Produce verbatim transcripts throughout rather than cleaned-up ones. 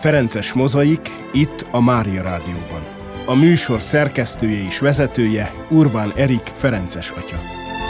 Ferences Mozaik itt a Mária Rádióban. A műsor szerkesztője és vezetője Urbán Erik ferences atya.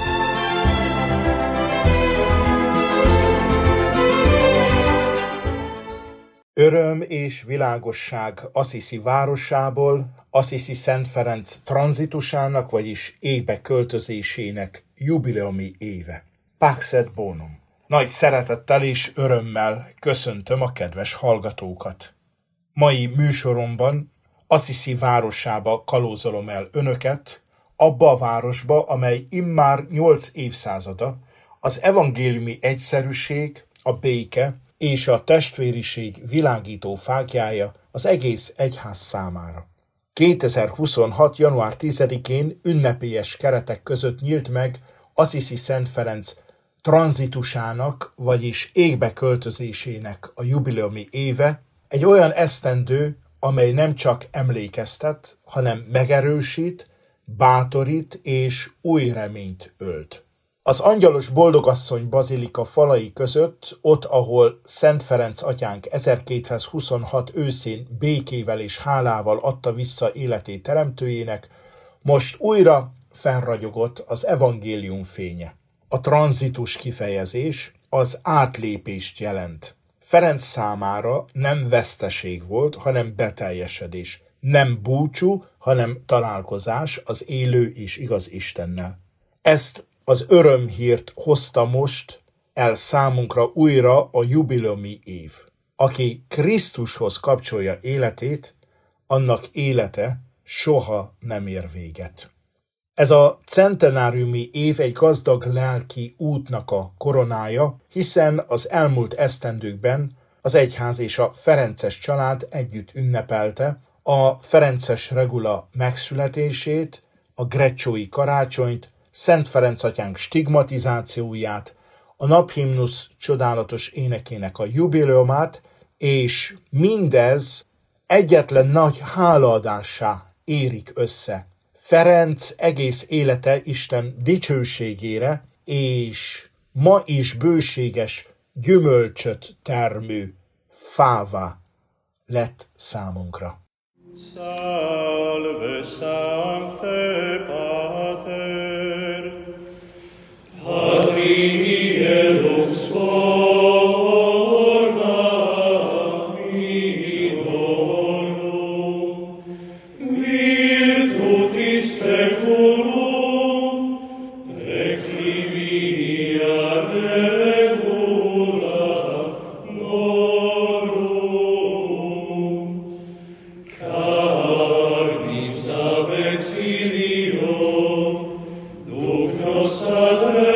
Öröm és világosság Assisi városából, Assisi Szent Ferenc tranzitusának, vagyis égbe költözésének jubileumi éve. Pax et bonum. Nagy szeretettel és örömmel köszöntöm a kedves hallgatókat. Mai műsoromban Assisi városába kalózolom el önöket, abba a városba, amely immár nyolc évszázada az evangéliumi egyszerűség, a béke és a testvériség világító fáklyája az egész egyház számára. kétezer-huszonhat. január tizedikén ünnepélyes keretek között nyílt meg Assisi Szent Ferenc tranzitusának, vagyis égbe költözésének a jubileumi éve, egy olyan esztendő, amely nem csak emlékeztet, hanem megerősít, bátorít és új reményt ölt. Az Angyalos Boldogasszony bazilika falai között, ott, ahol Szent Ferenc atyánk ezerkétszázhuszonhat őszén békével és hálával adta vissza életét teremtőjének, most újra fennragyogott az evangélium fénye. A tranzitus kifejezés az átlépést jelent. Ferenc számára nem veszteség volt, hanem beteljesedés. Nem búcsú, hanem találkozás az élő és igaz Istennel. Ezt az örömhírt hozta most el számunkra újra a jubileumi év. Aki Krisztushoz kapcsolja életét, annak élete soha nem ér véget. Ez a centenáriumi év egy gazdag lelki útnak a koronája, hiszen az elmúlt esztendőkben az egyház és a ferences család együtt ünnepelte a ferences regula megszületését, a greccsói karácsonyt, Szent Ferenc atyánk stigmatizációját, a naphimnusz csodálatos énekének a jubileumát, és mindez egyetlen nagy hálaadássá érik össze. Ferenc egész élete Isten dicsőségére, és ma is bőséges gyümölcsöt termő fává lett számunkra. Salve sancte pater, Patri elus forma minorum, virtutis speculum, requivia regula morum, carnis abexilio, duc nos adre,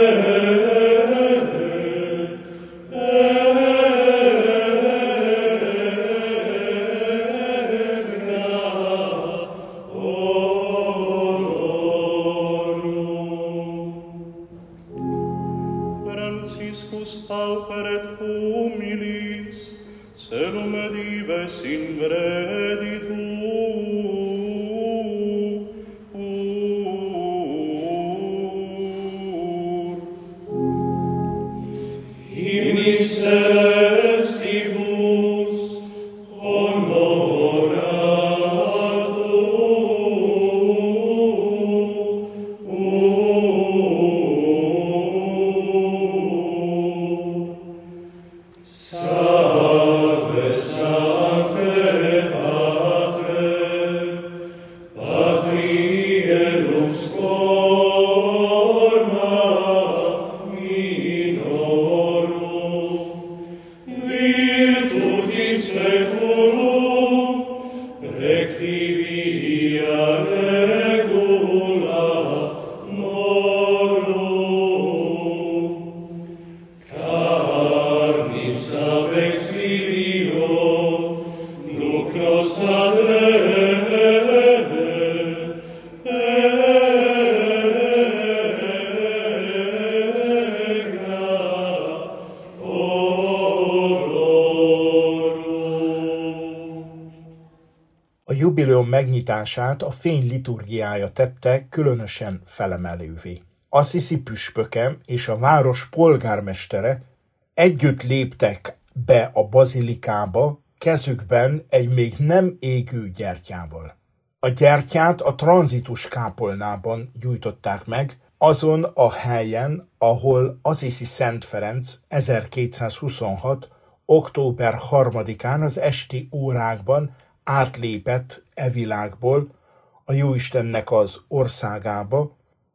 Pauper et humilis, celum dives ingreditur. Hymnis celestibus Salve sancte pater, Patri elus forma minorum, virtutis speculum, rectivia regula morum, carnis abexilio, duc nos adre, A jubileum megnyitását a fény liturgiája tette különösen felemelővé. Assisi püspöke és a város polgármestere együtt léptek be a bazilikába, kezükben egy még nem égő gyertyával. A gyertyát a tranzitus kápolnában gyújtották meg, azon a helyen, ahol Assisi Szent Ferenc ezerkétszázhuszonhat. október harmadikán az esti órákban átlépett e világból a Jóistennek az országába,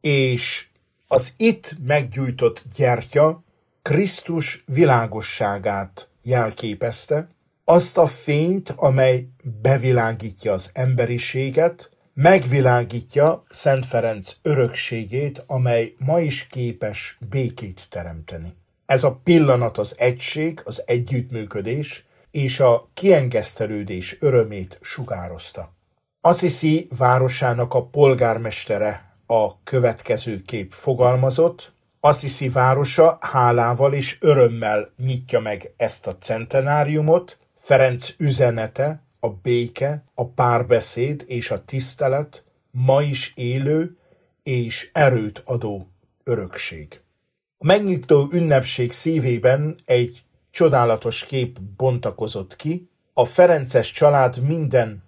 és az itt meggyújtott gyertya Krisztus világosságát jelképezte, azt a fényt, amely bevilágítja az emberiséget, megvilágítja Szent Ferenc örökségét, amely ma is képes békét teremteni. Ez a pillanat az egység, az együttműködés és a kiengesztelődés örömét sugározta. Assisi városának a polgármestere a következő kép fogalmazott: Assisi városa hálával és örömmel nyitja meg ezt a centenáriumot. Ferenc üzenete, a béke, a párbeszéd és a tisztelet ma is élő és erőt adó örökség. A megnyitó ünnepség szívében egy csodálatos kép bontakozott ki. A ferences család minden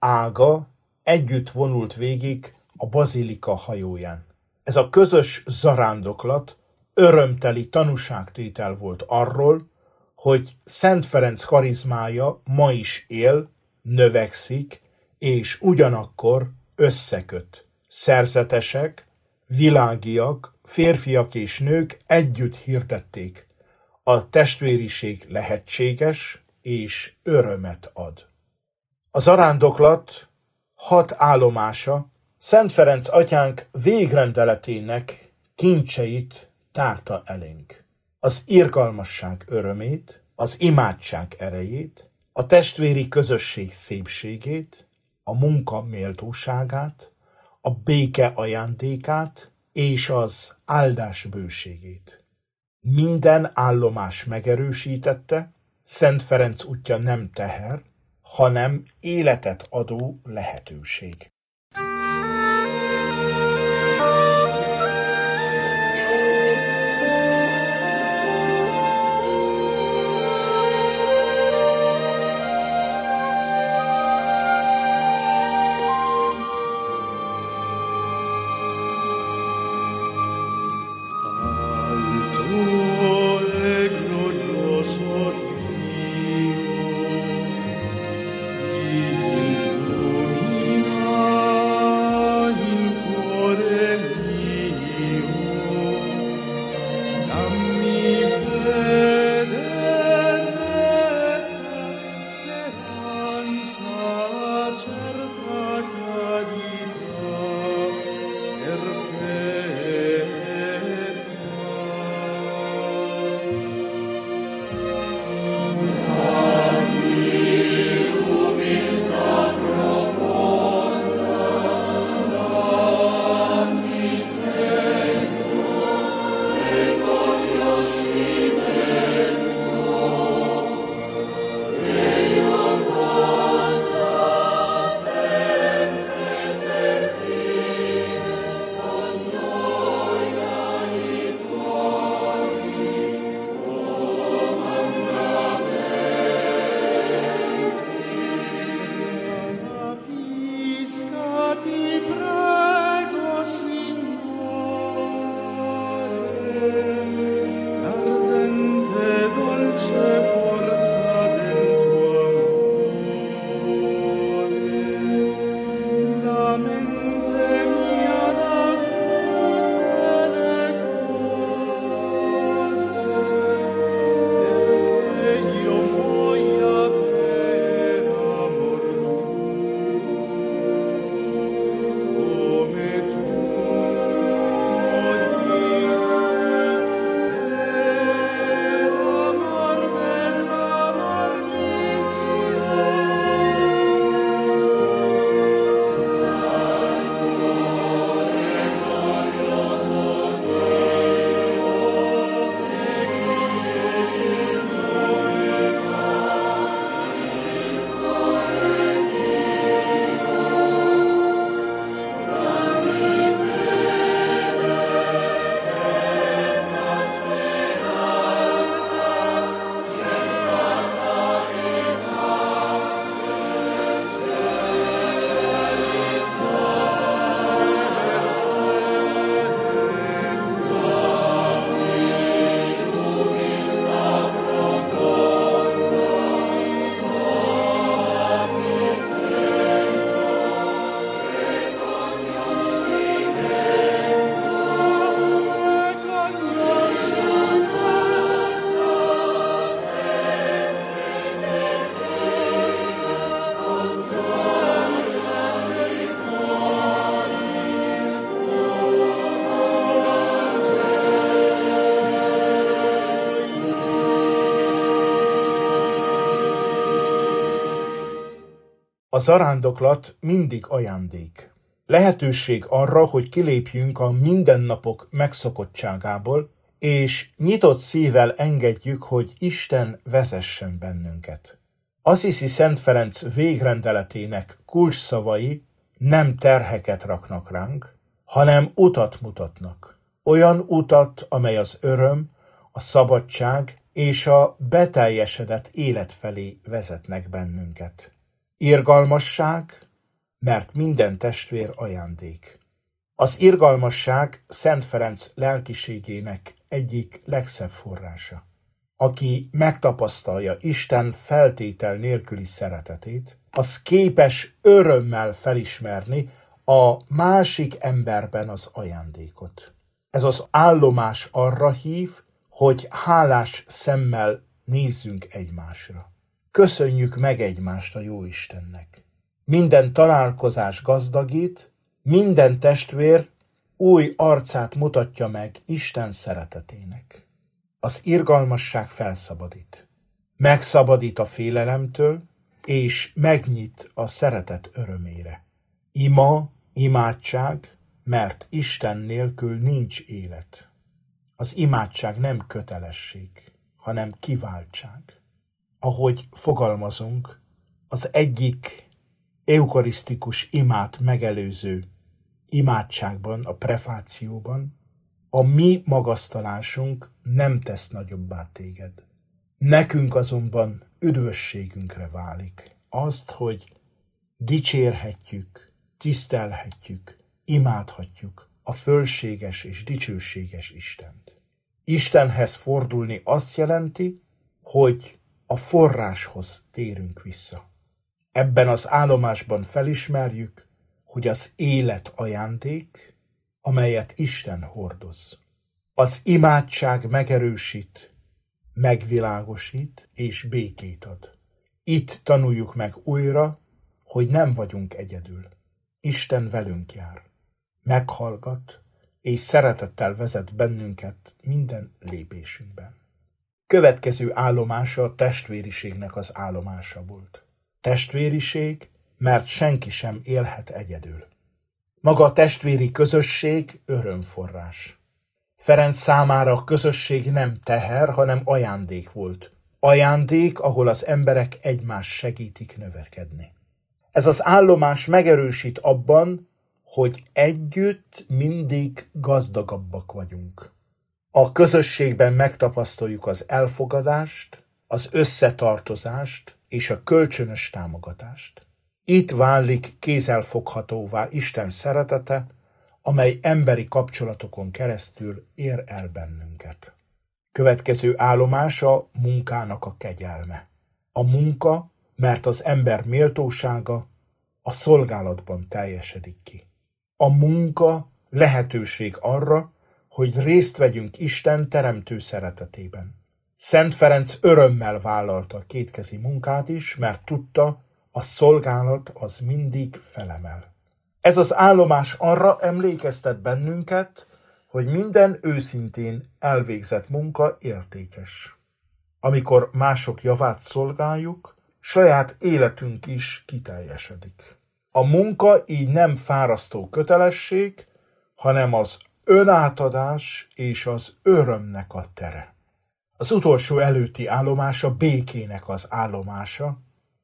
ága együtt vonult végig a bazilika hajóján. Ez a közös zarándoklat örömteli tanúságtétel volt arról, hogy Szent Ferenc karizmája ma is él, növekszik, és ugyanakkor összeköt. Szerzetesek, világiak, férfiak és nők együtt hirdették: a testvériség lehetséges és örömet ad. A zarándoklat hat állomása Szent Ferenc atyánk végrendeletének kincseit tárta elénk. Az irgalmasság örömét, az imádság erejét, a testvéri közösség szépségét, a munka méltóságát, a béke ajándékát és az áldás bőségét. Minden állomás megerősítette, Szent Ferenc útja nem teher, hanem életet adó lehetőség. Illumina A zarándoklat mindig ajándék. Lehetőség arra, hogy kilépjünk a mindennapok megszokottságából, és nyitott szívvel engedjük, hogy Isten vezessen bennünket. Assisi Szent Ferenc végrendeletének kulcsszavai nem terheket raknak ránk, hanem utat mutatnak. Olyan utat, amely az öröm, a szabadság és a beteljesedett élet felé vezetnek bennünket. Irgalmasság, mert minden testvér ajándék. Az irgalmasság Szent Ferenc lelkiségének egyik legszebb forrása. Aki megtapasztalja Isten feltétel nélküli szeretetét, az képes örömmel felismerni a másik emberben az ajándékot. Ez az állomás arra hív, hogy hálás szemmel nézzünk egymásra. Köszönjük meg egymást a Jóistennek. Minden találkozás gazdagít, minden testvér új arcát mutatja meg Isten szeretetének. Az irgalmasság felszabadít. Megszabadít a félelemtől, és megnyit a szeretet örömére. Ima, imádság, mert Isten nélkül nincs élet. Az imádság nem kötelesség, hanem kiváltság. Ahogy fogalmazunk, az egyik eukarisztikus imát megelőző imádságban, a prefációban, a mi magasztalásunk nem tesz nagyobbá téged. Nekünk azonban üdvösségünkre válik azt, hogy dicsérhetjük, tisztelhetjük, imádhatjuk a fölséges és dicsőséges Istent. Istenhez fordulni azt jelenti, hogy a forráshoz térünk vissza. Ebben az állomásban felismerjük, hogy az élet ajándék, amelyet Isten hordoz. Az imádság megerősít, megvilágosít és békét ad. Itt tanuljuk meg újra, hogy nem vagyunk egyedül. Isten velünk jár, meghallgat és szeretettel vezet bennünket minden lépésünkben. Következő állomása a testvériségnek az állomása volt. Testvériség, mert senki sem élhet egyedül. Maga a testvéri közösség örömforrás. Ferenc számára a közösség nem teher, hanem ajándék volt. Ajándék, ahol az emberek egymást segítik növekedni. Ez az állomás megerősít abban, hogy együtt mindig gazdagabbak vagyunk. A közösségben megtapasztaljuk az elfogadást, az összetartozást és a kölcsönös támogatást. Itt válik kézzelfoghatóvá Isten szeretete, amely emberi kapcsolatokon keresztül ér el bennünket. Következő állomás a munkának a kegyelme. A munka, mert az ember méltósága a szolgálatban teljesedik ki. A munka lehetőség arra, hogy részt vegyünk Isten teremtő szeretetében. Szent Ferenc örömmel vállalta a kétkezi munkát is, mert tudta, a szolgálat az mindig felemel. Ez az állomás arra emlékeztet bennünket, hogy minden őszintén elvégzett munka értékes. Amikor mások javát szolgáljuk, saját életünk is kiteljesedik. A munka így nem fárasztó kötelesség, hanem az önátadás és az örömnek a tere. Az utolsó előtti állomás a békének az állomása.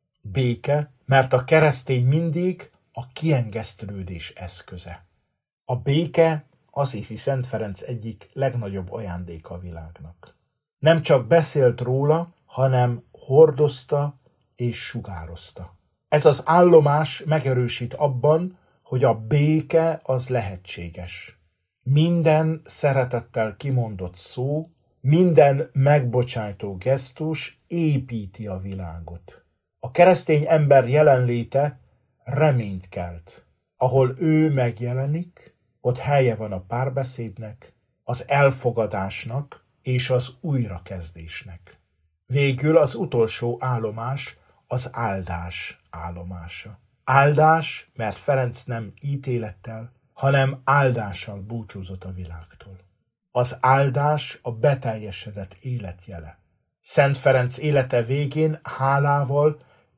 Béke, mert a keresztény mindig a kiengesztelődés eszköze. A béke Assisi Szent Ferenc egyik legnagyobb ajándéka a világnak. Nem csak beszélt róla, hanem hordozta és sugározta. Ez az állomás megerősít abban, hogy a béke az lehetséges. Minden szeretettel kimondott szó, minden megbocsájtó gesztus építi a világot. A keresztény ember jelenléte reményt kelt. Ahol ő megjelenik, ott helye van a párbeszédnek, az elfogadásnak és az újrakezdésnek. Végül az utolsó állomás az áldás állomása. Áldás, mert Ferenc nem ítélettel, hanem áldással búcsúzott a világtól. Az áldás a beteljesedett élet jele. Szent Ferenc élete végén hálával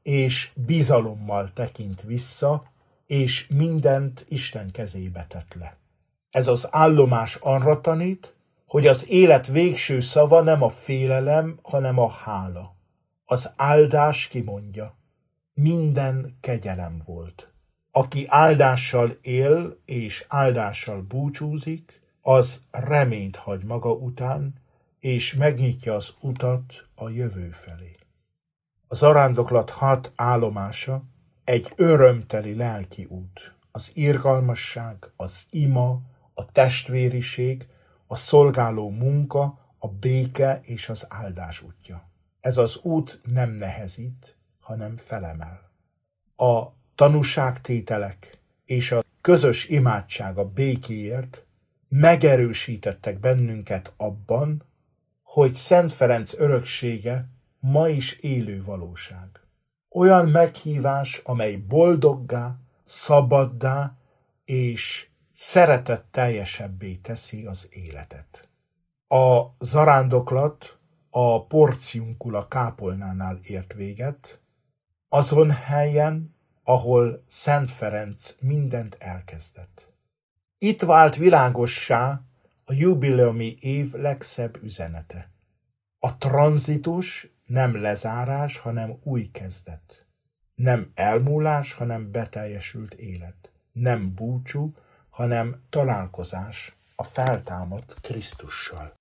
és bizalommal tekint vissza, és mindent Isten kezébe tett le. Ez az állomás arra tanít, hogy az élet végső szava nem a félelem, hanem a hála. Az áldás kimondja, minden kegyelem volt. Aki áldással él és áldással búcsúzik, az reményt hagy maga után, és megnyitja az utat a jövő felé. A zarándoklat hat állomása egy örömteli lelki út. Az irgalmasság, az ima, a testvériség, a szolgáló munka, a béke és az áldás útja. Ez az út nem nehezít, hanem felemel. A tanúságtételek és a közös imádság a békéért megerősítettek bennünket abban, hogy Szent Ferenc öröksége ma is élő valóság. Olyan meghívás, amely boldoggá, szabaddá és szeretetteljesebbé teszi az életet. A zarándoklat a Porciuncula kápolnánál ért véget, azon helyen, ahol Szent Ferenc mindent elkezdett. Itt vált világossá a jubileumi év legszebb üzenete. A tranzitus nem lezárás, hanem új kezdet. Nem elmúlás, hanem beteljesült élet. Nem búcsú, hanem találkozás a feltámadt Krisztussal.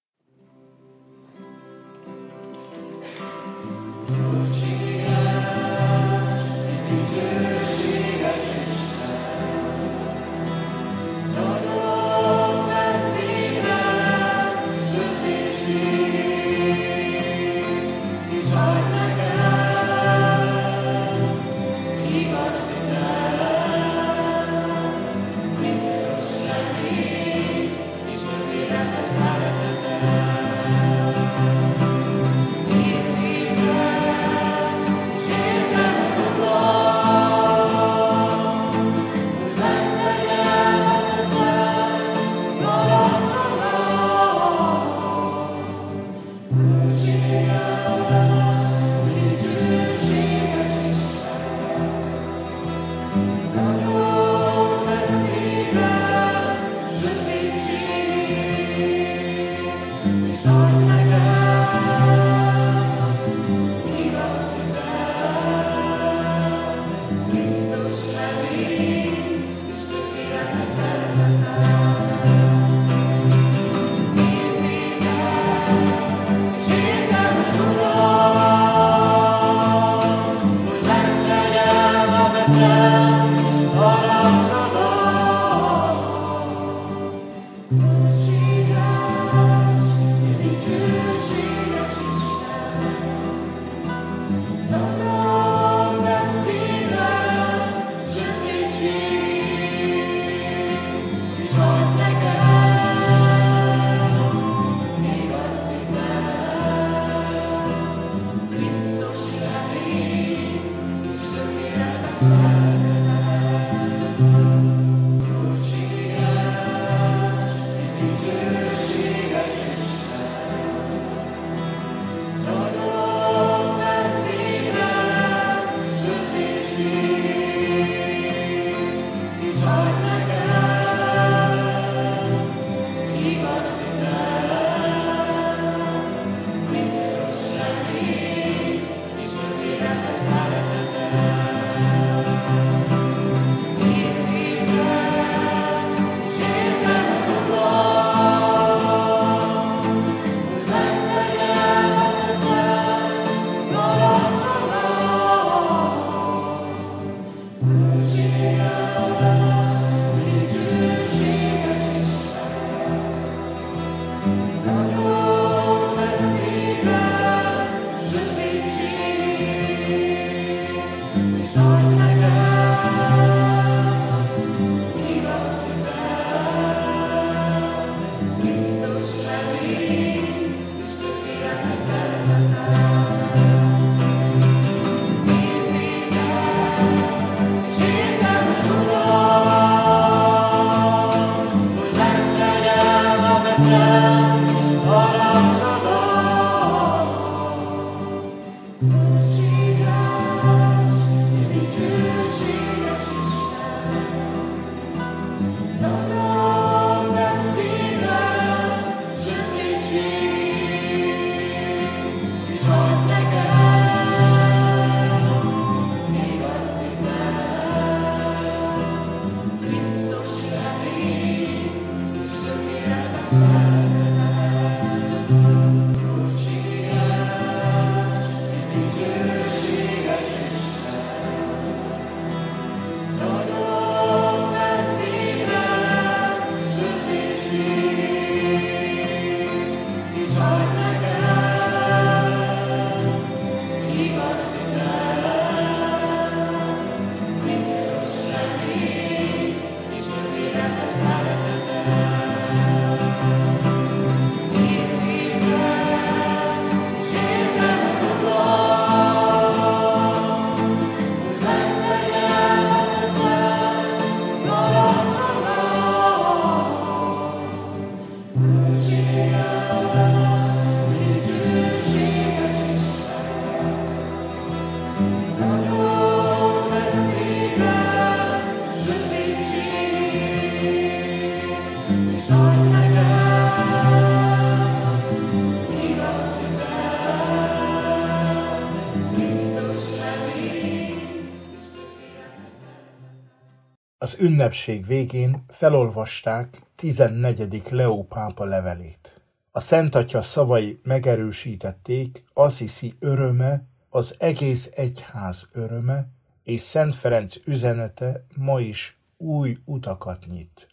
Az ünnepség végén felolvasták tizennegyedik Leó pápa levelét. A Szent Atya szavai megerősítették, Assisi öröme, az egész egyház öröme, és Szent Ferenc üzenete ma is új utakat nyit.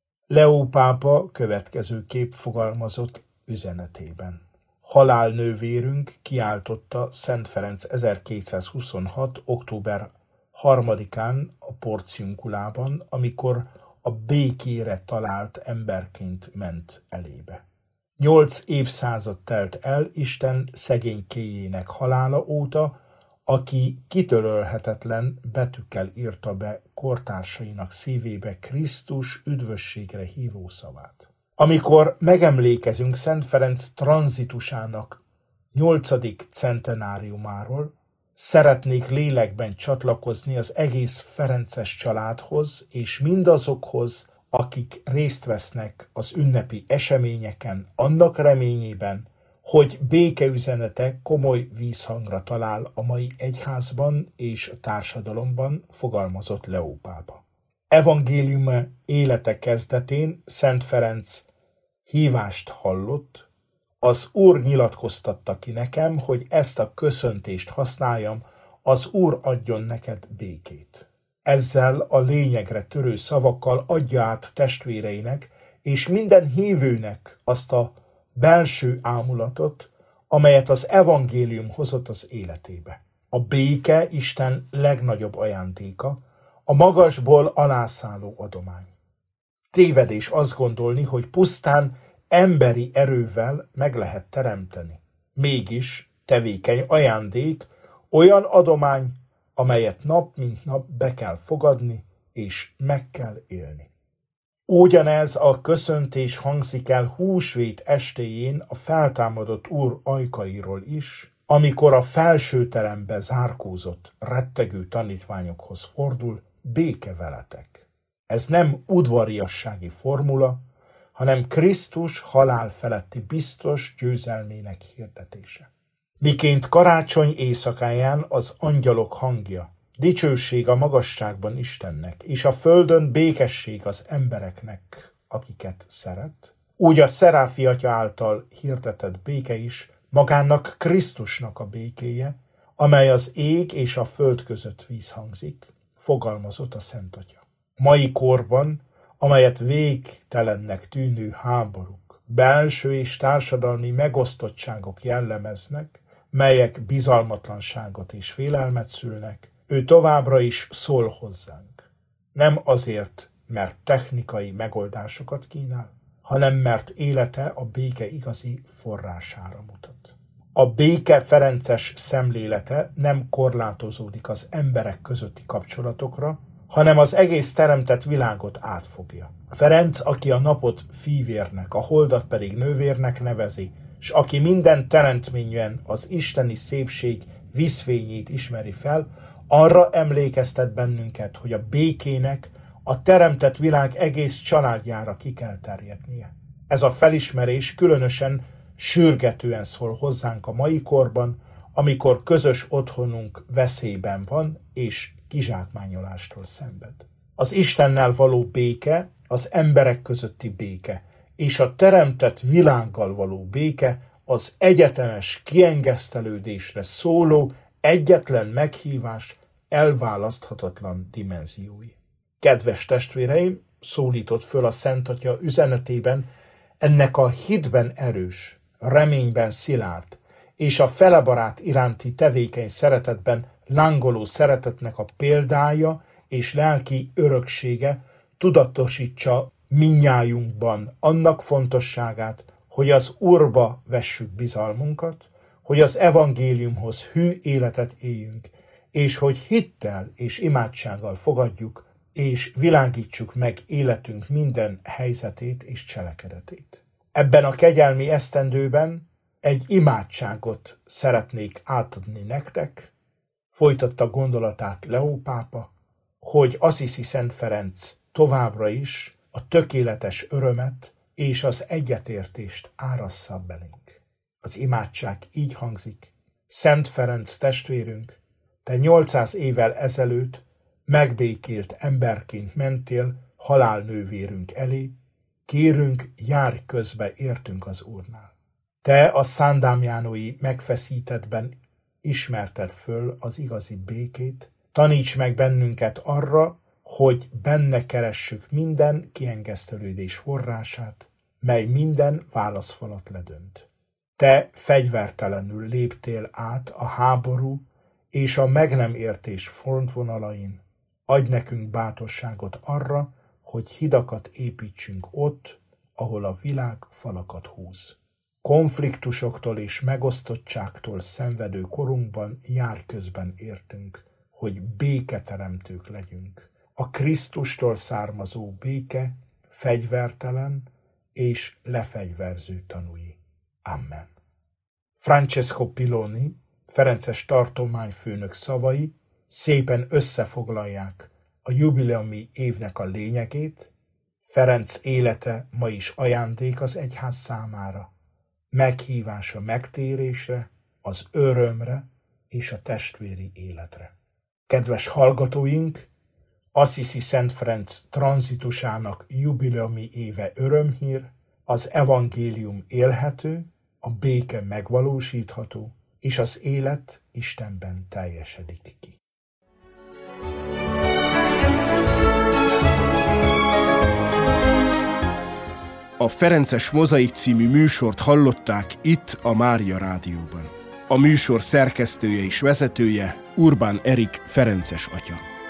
Leó pápa következőképp fogalmazott üzenetében. Halálnővérünk kiáltotta Szent Ferenc ezerkétszázhuszonhat. október harmadikán a Porciunkulában, amikor a békére talált emberként ment elébe. Nyolc évszázad telt el Isten szegénykéjének halála óta, aki kitörölhetetlen betűkkel írta be kortársainak szívébe Krisztus üdvösségre hívó szavát. Amikor megemlékezünk Szent Ferenc tranzitusának nyolcadik centenáriumáról, szeretnék lélekben csatlakozni az egész ferences családhoz és mindazokhoz, akik részt vesznek az ünnepi eseményeken, annak reményében, hogy békeüzenete komoly vízhangra talál a mai egyházban és a társadalomban, fogalmazott Leó pápa. Evangéliuma élete kezdetén Szent Ferenc hívást hallott, az Úr nyilatkoztatta ki nekem, hogy ezt a köszöntést használjam, az Úr adjon neked békét. Ezzel a lényegre törő szavakkal adja át testvéreinek és minden hívőnek azt a belső ámulatot, amelyet az evangélium hozott az életébe. A béke Isten legnagyobb ajándéka, a magasból alászálló adomány. Tévedés azt gondolni, hogy pusztán emberi erővel meg lehet teremteni. Mégis tevékeny ajándék, olyan adomány, amelyet nap mint nap be kell fogadni, és meg kell élni. Ugyanez a köszöntés hangzik el húsvét estéjén a feltámadott Úr ajkairól is, amikor a felsőterembe zárkózott, rettegő tanítványokhoz fordul, béke veletek. Ez nem udvariassági formula, hanem Krisztus halál feletti biztos győzelmének hirdetése. Miként karácsony éjszakáján az angyalok hangja, dicsőség a magasságban Istennek, és a földön békesség az embereknek, akiket szeret, úgy a Szeráfi Atya által hirdetett béke is magának Krisztusnak a békéje, amely az ég és a föld között vízhangzik, fogalmazott a Szent Atya. Mai korban, amelyet végtelennek tűnő háborúk, belső és társadalmi megosztottságok jellemeznek, melyek bizalmatlanságot és félelmet szülnek, ő továbbra is szól hozzánk. Nem azért, mert technikai megoldásokat kínál, hanem mert élete a béke igazi forrására mutat. A béke ferences szemlélete nem korlátozódik az emberek közötti kapcsolatokra, hanem az egész teremtett világot átfogja. Ferenc, aki a napot fívérnek, a holdat pedig nővérnek nevezi, s aki minden teremtményben az isteni szépség vízfényét ismeri fel, arra emlékeztet bennünket, hogy a békének a teremtett világ egész családjára ki kell terjednie. Ez a felismerés különösen sürgetően szól hozzánk a mai korban, amikor közös otthonunk veszélyben van és kizsákmányolástól szenved. Az Istennel való béke, az emberek közötti béke és a teremtett világgal való béke az egyetemes kiengesztelődésre szóló egyetlen meghívás elválaszthatatlan dimenziói. Kedves testvéreim, szólított föl a Szent Atya üzenetében ennek a hitben erős, reményben szilárd és a felebarát iránti tevékeny szeretetben lángoló szeretetnek a példája és lelki öröksége tudatosítsa mindnyájunkban annak fontosságát, hogy az Úrba vessük bizalmunkat, hogy az evangéliumhoz hű életet éljünk, és hogy hittel és imádsággal fogadjuk, és világítsuk meg életünk minden helyzetét és cselekedetét. Ebben a kegyelmi esztendőben egy imádságot szeretnék átadni nektek, folytatta gondolatát Leó pápa, hogy Assisi Szent Ferenc továbbra is a tökéletes örömet és az egyetértést árassza belénk. Az imádság így hangzik: Szent Ferenc testvérünk, te nyolcszáz évvel ezelőtt megbékélt emberként mentél halálnővérünk elé, kérünk, járj közbe értünk az Úrnál. Te a szándámjánói megfeszítettben ismerted föl az igazi békét, taníts meg bennünket arra, hogy benne keressük minden kiengesztelődés forrását, mely minden válaszfalat ledönt. Te fegyvertelenül léptél át a háború és a meg nem értés frontvonalain. Adj nekünk bátorságot arra, hogy hidakat építsünk ott, ahol a világ falakat húz. Konfliktusoktól és megosztottságtól szenvedő korunkban jár közben értünk, hogy béketeremtők legyünk. A Krisztustól származó béke fegyvertelen és lefegyverző tanúi. Amen. Francesco Piloni, ferences tartományfőnök szavai szépen összefoglalják a jubileumi évnek a lényegét. Ferenc élete ma is ajándék az egyház számára, meghívás a megtérésre, az örömre és a testvéri életre. Kedves hallgatóink, Assisi Szent Ferenc tranzitusának jubileumi éve örömhír, az evangélium élhető, a béke megvalósítható, és az élet Istenben teljesedik ki. A Ferences Mozaik című műsort hallották itt a Mária Rádióban. A műsor szerkesztője és vezetője Urbán Erik ferences atya.